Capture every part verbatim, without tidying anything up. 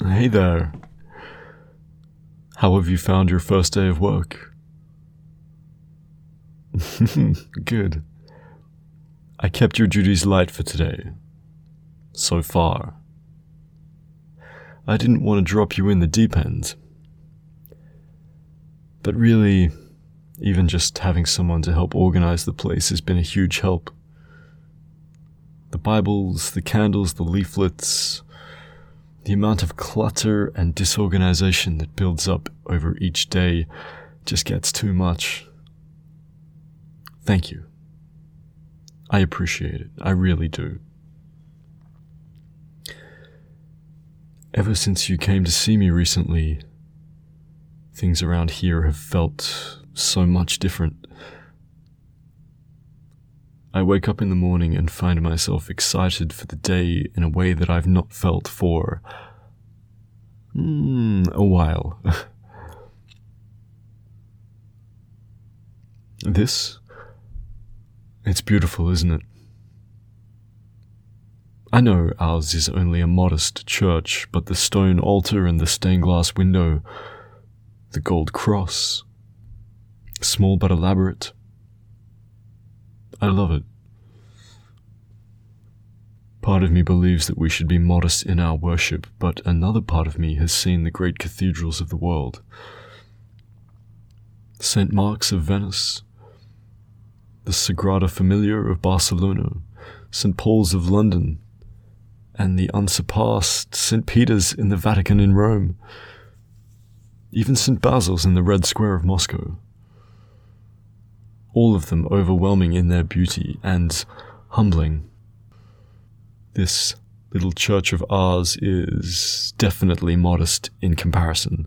Hey there. How have you found your first day of work? Good. I kept your duties light for today. So far. I didn't want to drop you in the deep end. But really, even just having someone to help organize the place has been a huge help. The Bibles, the candles, the leaflets, the amount of clutter and disorganization that builds up over each day just gets too much. Thank you. I appreciate it. I really do. Ever since you came to see me recently, things around here have felt so much different. I wake up in the morning and find myself excited for the day in a way that I've not felt for mm, a while. This? It's beautiful, isn't it? I know ours is only a modest church, but the stone altar and the stained glass window, the gold cross, small but elaborate. I love it. Part of me believes that we should be modest in our worship, but another part of me has seen the great cathedrals of the world. Saint Mark's of Venice, the Sagrada Familia of Barcelona, Saint Paul's of London, and the unsurpassed Saint Peter's in the Vatican in Rome, even Saint Basil's in the Red Square of Moscow. All of them overwhelming in their beauty and humbling. This little church of ours is definitely modest in comparison.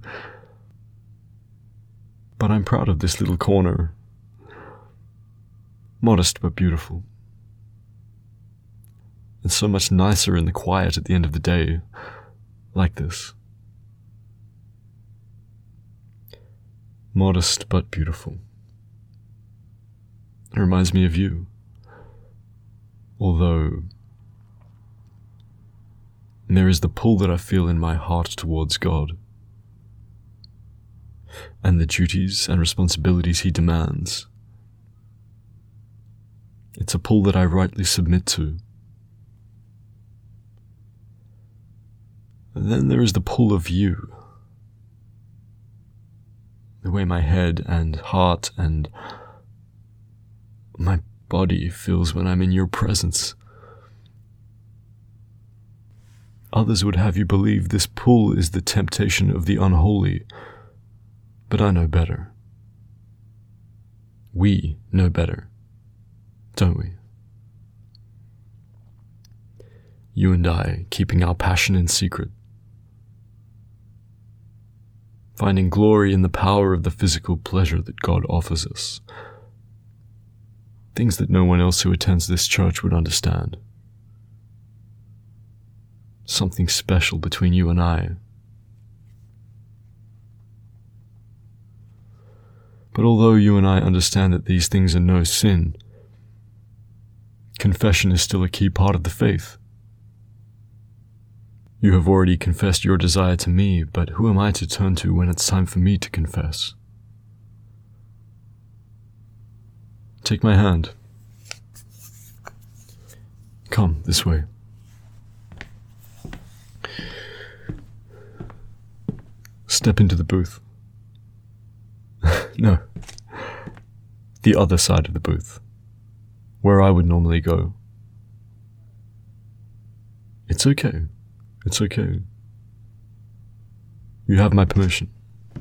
But I'm proud of this little corner. Modest but beautiful. And so much nicer in the quiet at the end of the day, like this. Modest but beautiful. It reminds me of you. Although there is the pull that I feel in my heart towards God, and the duties and responsibilities He demands. It's a pull that I rightly submit to. And then there is the pull of you. The way my head and heart and my body feels when I'm in your presence. Others would have you believe this pull is the temptation of the unholy, but I know better. We know better, don't we? You and I keeping our passion in secret, finding glory in the power of the physical pleasure that God offers us. Things that no one else who attends this church would understand. Something special between you and I. But although you and I understand that these things are no sin, confession is still a key part of the faith. You have already confessed your desire to me, but who am I to turn to when it's time for me to confess? Take my hand. Come this way. Step into the booth. No. The other side of the booth. Where I would normally go. It's okay. It's okay. You have my permission.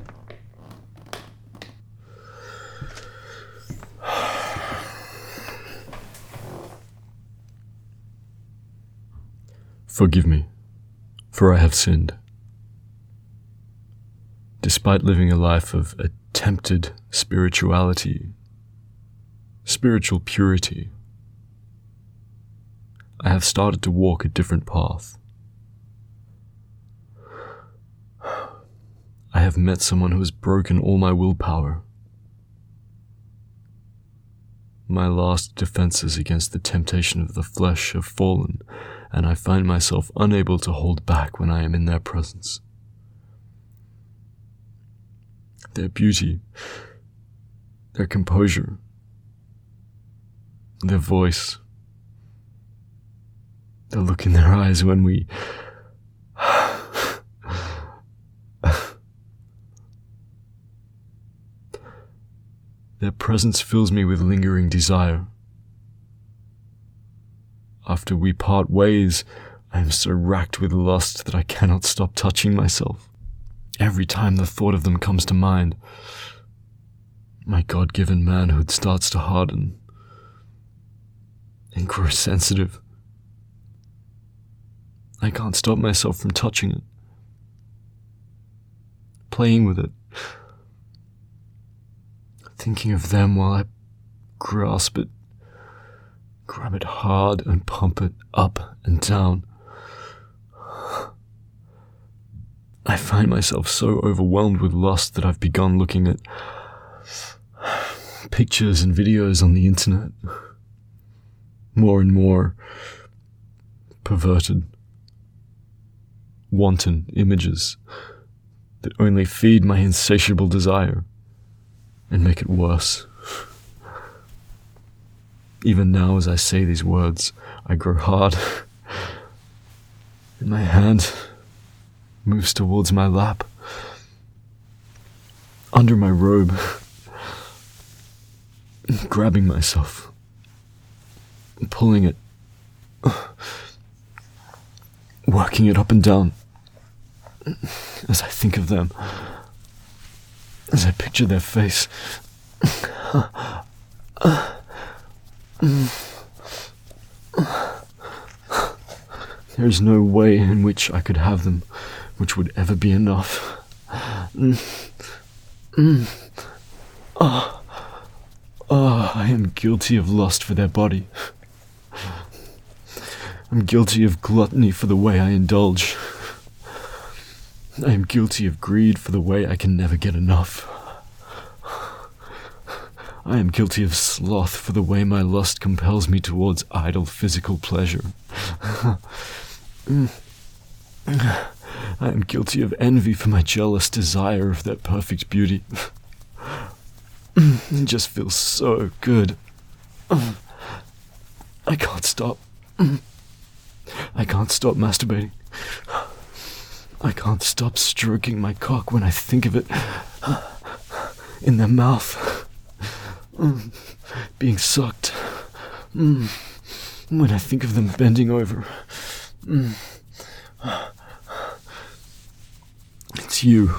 Forgive me, for I have sinned. Despite living a life of attempted spirituality, spiritual purity, I have started to walk a different path. I have met someone who has broken all my willpower. My last defenses against the temptation of the flesh have fallen, and I find myself unable to hold back when I am in their presence. their beauty, their composure, their voice, the look in their eyes when we their presence fills me with lingering desire. After we part ways, I am so racked with lust that I cannot stop touching myself. Every time the thought of them comes to mind, my God-given manhood starts to harden and grow sensitive. I can't stop myself from touching it, playing with it, thinking of them while I grasp it, grab it hard and pump it up and down. I find myself so overwhelmed with lust that I've begun looking at pictures and videos on the internet, more and more perverted, wanton images that only feed my insatiable desire and make it worse. Even now, as I say these words, I grow hard, and my hand moves towards my lap, under my robe, grabbing myself, pulling it, working it up and down, as I think of them, as I picture their face. There is no way in which I could have them which would ever be enough. Mm. Mm. Oh. Oh, I am guilty of lust for their body. I'm guilty of gluttony for the way I indulge. I am guilty of greed for the way I can never get enough. I am guilty of sloth for the way my lust compels me towards idle physical pleasure. I am guilty of envy for my jealous desire of their perfect beauty. It just feels so good. I can't stop. I can't stop masturbating. I can't stop stroking my cock when I think of it in their mouth, being sucked. When I think of them bending over. It's you.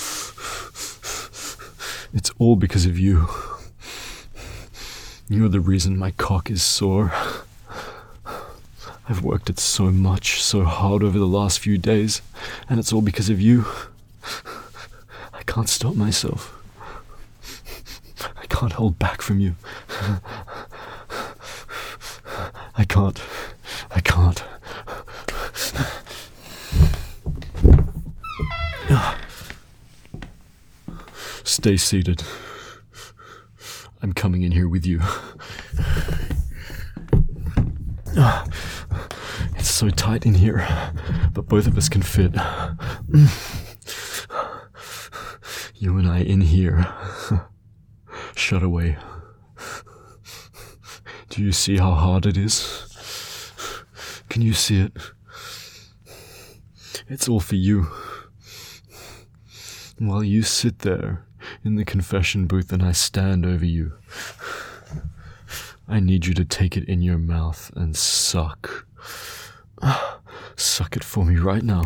It's all because of you. You're the reason my cock is sore. I've worked it so much, so hard over the last few days, and it's all because of you. I can't stop myself. I can't hold back from you. I can't. I can't. Stay seated. I'm coming in here with you. It's so tight in here, but both of us can fit. You and I in here. Shut away. Do you see how hard it is? Can you see it? It's all for you. While you sit there in the confession booth and I stand over you, I need you to take it in your mouth and suck. Suck it for me right now.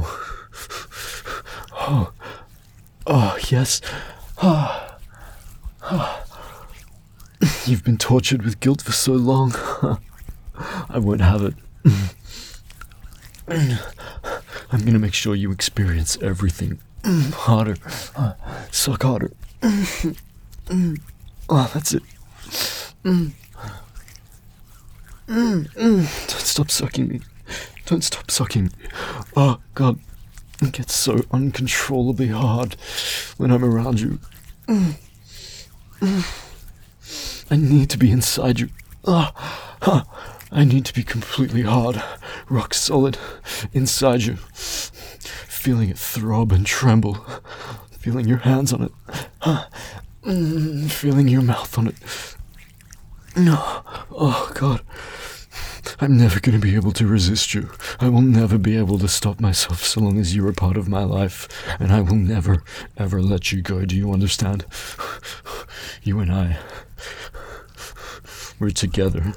Oh, oh yes. Oh. Oh. You've been tortured with guilt for so long. I won't have it. I'm gonna make sure you experience everything. Harder. Suck harder. Oh, that's it. Don't stop sucking me. Don't stop sucking me. Oh, God. It gets so uncontrollably hard when I'm around you. I need to be inside you. Oh, I need to be completely hard, rock solid, inside you. Feeling it throb and tremble. feeling your hands on it, mm, feeling your mouth on it. No, oh God, I'm never going to be able to resist you. I will never be able to stop myself so long as you're a part of my life, and I will never, ever let you go. Do you understand? You and I, we're together.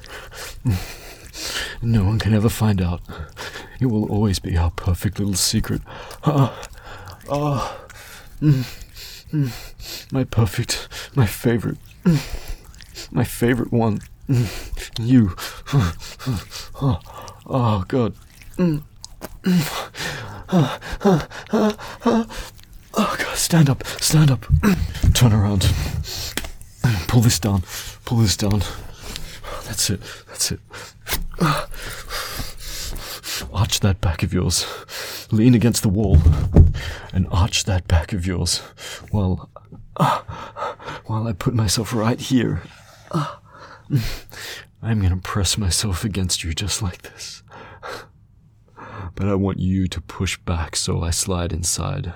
No one can ever find out. It will always be our perfect little secret. Ah, ah, mm, mm, my perfect, my favorite, mm, my favorite one. Mm, you. Oh, oh God. Mm, mm, ah, ah, ah, ah. Oh God, stand up, stand up. Turn around. Pull this down, pull this down. That's it, that's it. Arch that back of yours. Lean against the wall and arch that back of yours while, uh, while I put myself right here. Uh, I'm gonna press myself against you just like this. But I want you to push back so I slide inside.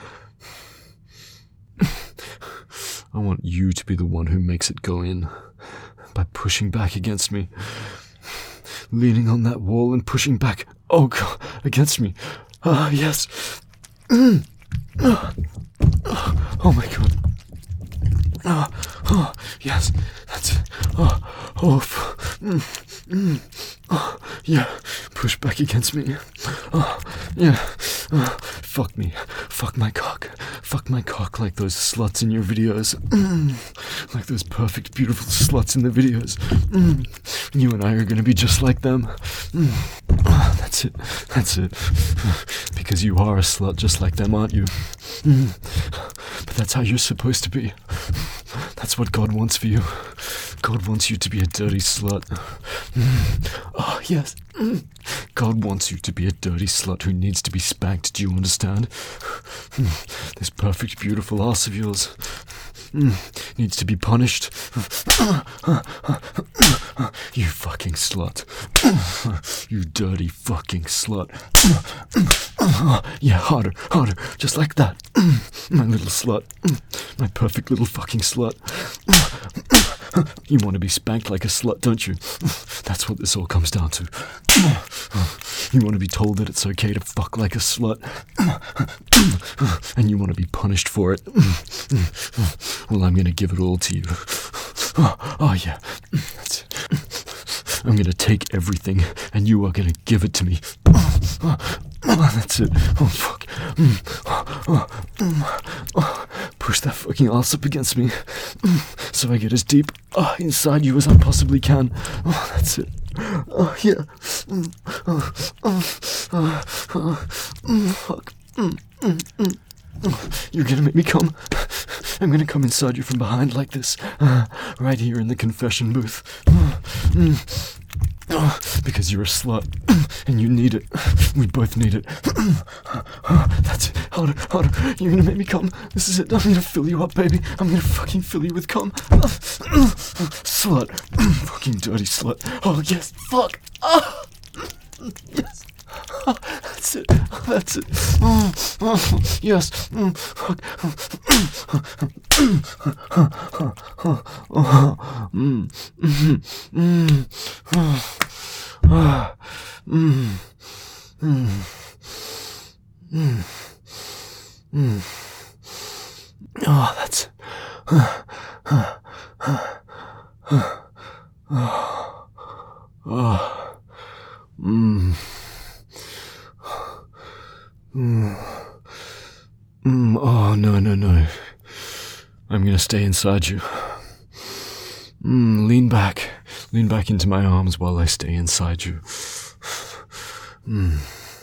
I want you to be the one who makes it go in by pushing back against me. Leaning on that wall and pushing back, oh God, against me. Ah, uh, yes. Mm. Uh, uh, oh my God. Oh, oh, yes, that's it. Oh, oh, mm, mm, oh, yeah, push back against me. Oh, yeah, oh, fuck me, fuck my cock, fuck my cock like those sluts in your videos, mm, like those perfect, beautiful sluts in the videos. Mm, you and I are gonna be just like them. Mm, oh, that's it, that's it, because you are a slut just like them, aren't you? Mm, but that's how you're supposed to be. That's what God wants for you. God wants you to be a dirty slut. Mm. Oh, yes. Mm. God wants you to be a dirty slut who needs to be spanked. Do you understand? Mm. This perfect, beautiful ass of yours mm. needs to be punished. You fucking slut. You dirty fucking slut. Yeah, harder, harder. Just like that. My little slut. My perfect little fucking slut. You want to be spanked like a slut, don't you? That's what this all comes down to. You want to be told that it's okay to fuck like a slut. And you want to be punished for it. Well, I'm going to give it all to you. Oh, yeah. That's it. I'm going to take everything, and you are going to give it to me. That's it. Oh, fuck. Push that fucking ass up against me, so I get as deep uh, inside you as I possibly can. Oh, that's it. Oh, yeah. Oh, oh, oh, oh, oh, fuck. You're gonna make me come. I'm gonna come inside you from behind like this, uh, right here in the confession booth. Uh, mm, uh, because you're a slut, and you need it. We both need it. Uh, that's it. Harder, harder. You're gonna make me come. This is it. I'm gonna fill you up, baby. I'm gonna fucking fill you with cum. Uh, uh, slut. Fucking dirty slut. Oh, yes. Fuck. Oh, yes. Oh, that's it. Oh, that's it. Oh, oh, yes. Mm, fuck. Mm, mm, mm, ah, mm, mm, mm, mm. Oh, that's it. Oh, mm. Mm. Mm. Oh, no, no, no. I'm gonna stay inside you. Mm. Lean back. Lean back into my arms while I stay inside you. Mm.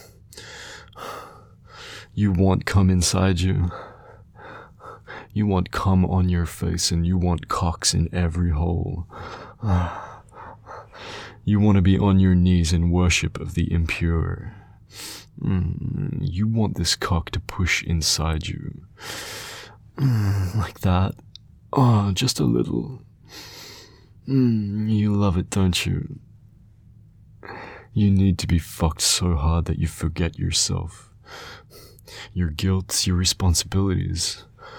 You want cum inside you. You want cum on your face, and you want cocks in every hole. You want to be on your knees in worship of the impure. Mm, you want this cock to push inside you. Mm, like that. Oh, just a little. Mm, you love it, don't you? You need to be fucked so hard that you forget yourself. Your guilt, your responsibilities.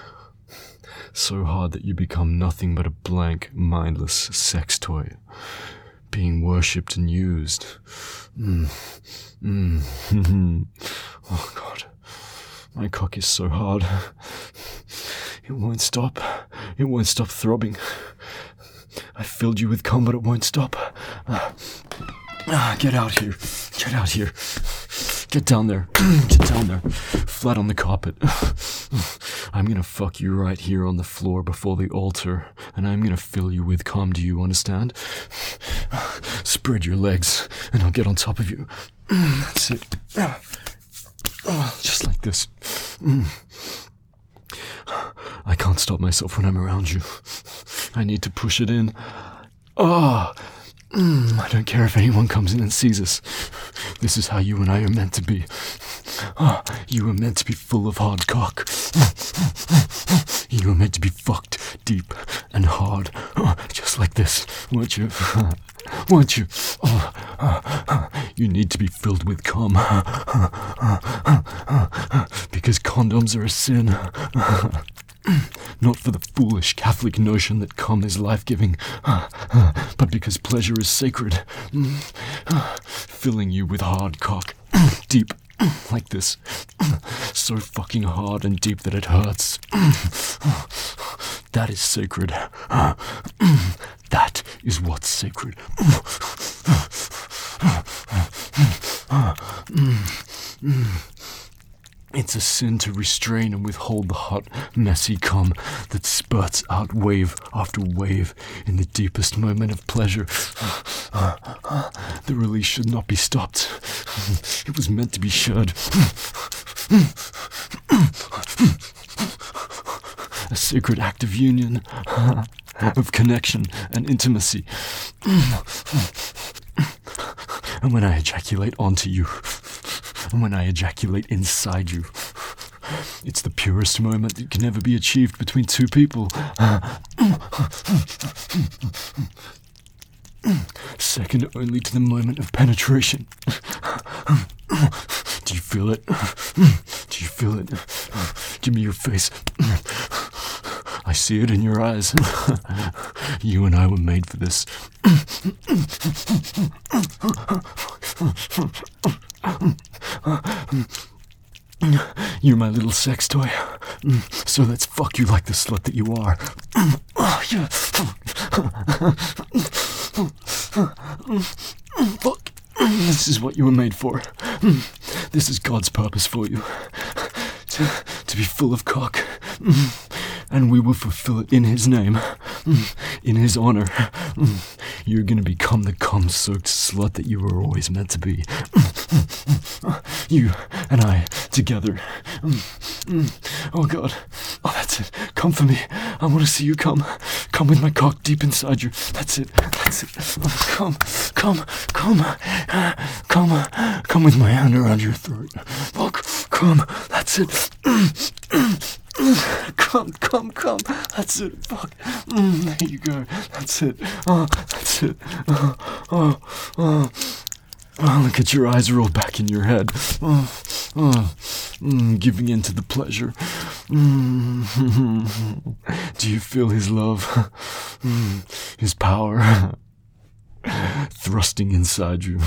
so hard that you become nothing but a blank, mindless sex toy, being worshipped and used. Mm. Mm. Oh God, my cock is so hard. It won't stop. It won't stop throbbing. I filled you with cum, but it won't stop. Uh, uh, get out here. Get out here. Get down there. Get down there. Flat on the carpet. I'm gonna fuck you right here on the floor before the altar, and I'm gonna fill you with cum. Do you understand? Spread your legs, and I'll get on top of you. That's it. Just like this. I can't stop myself when I'm around you. I need to push it in. Oh, mm, I don't care if anyone comes in and sees us. This is how you and I are meant to be. Oh, you are meant to be full of hard cock. You are meant to be fucked deep and hard. Oh, just like this, won't you? Won't you? Oh, uh, uh, you need to be filled with cum. Because condoms are a sin. Not for the foolish Catholic notion that cum is life-giving, but because pleasure is sacred. Filling you with hard cock, deep, like this. So fucking hard and deep that it hurts. That is sacred. That is what's sacred. It's a sin to restrain and withhold the hot, messy cum that spurts out wave after wave in the deepest moment of pleasure. The release should not be stopped. It was meant to be shed. A sacred act of union, of connection and intimacy. And when I ejaculate onto you, and when I ejaculate inside you, it's the purest moment that can ever be achieved between two people. Second only to the moment of penetration. Do you feel it? Do you feel it? Give me your face. I see it in your eyes. You and I were made for this. You're my little sex toy. So let's fuck you like the slut that you are. Fuck. This is what you were made for. This is God's purpose for you. To, to be full of cock. And we will fulfill it in His name. In His honor. You're gonna become the cum-soaked slut that you were always meant to be. You and I together. Oh God. Oh, that's it. Come for me. I want to see you come. Come with my cock deep inside you. That's it. That's it. Oh, come. Come. Come. Come. Come with my hand around your throat. Fuck. Come. That's it. Come, come, come. That's it. Fuck. Mm, there you go. That's it. Oh, that's it. Oh, oh, oh. Oh, look at your eyes roll back in your head. Oh, oh, mm, giving in to the pleasure. Mm. Do you feel His love? Mm, His power? Thrusting inside you.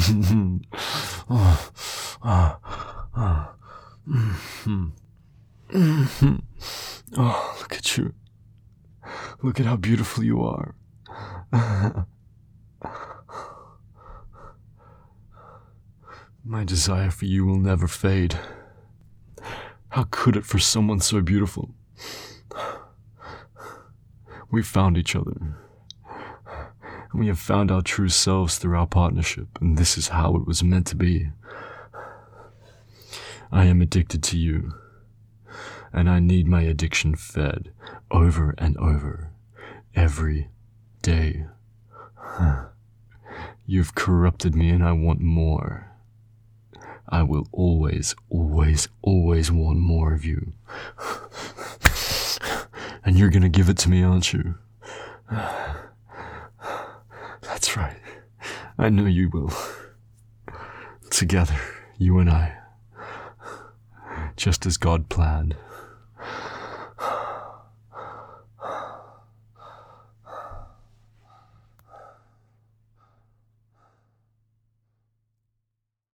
Oh, oh, oh. Mm-hmm. Mm-hmm. Oh, look at you. Look at how beautiful you are. My desire for you will never fade. How could it for someone so beautiful? We found each other. We have found our true selves through our partnership, and this is how it was meant to be. I am addicted to you, and I need my addiction fed over and over, every day. You've corrupted me, and I want more. I will always, always, always want more of you. And you're gonna give it to me, aren't you? That's right. I know you will. Together, you and I. Just as God planned.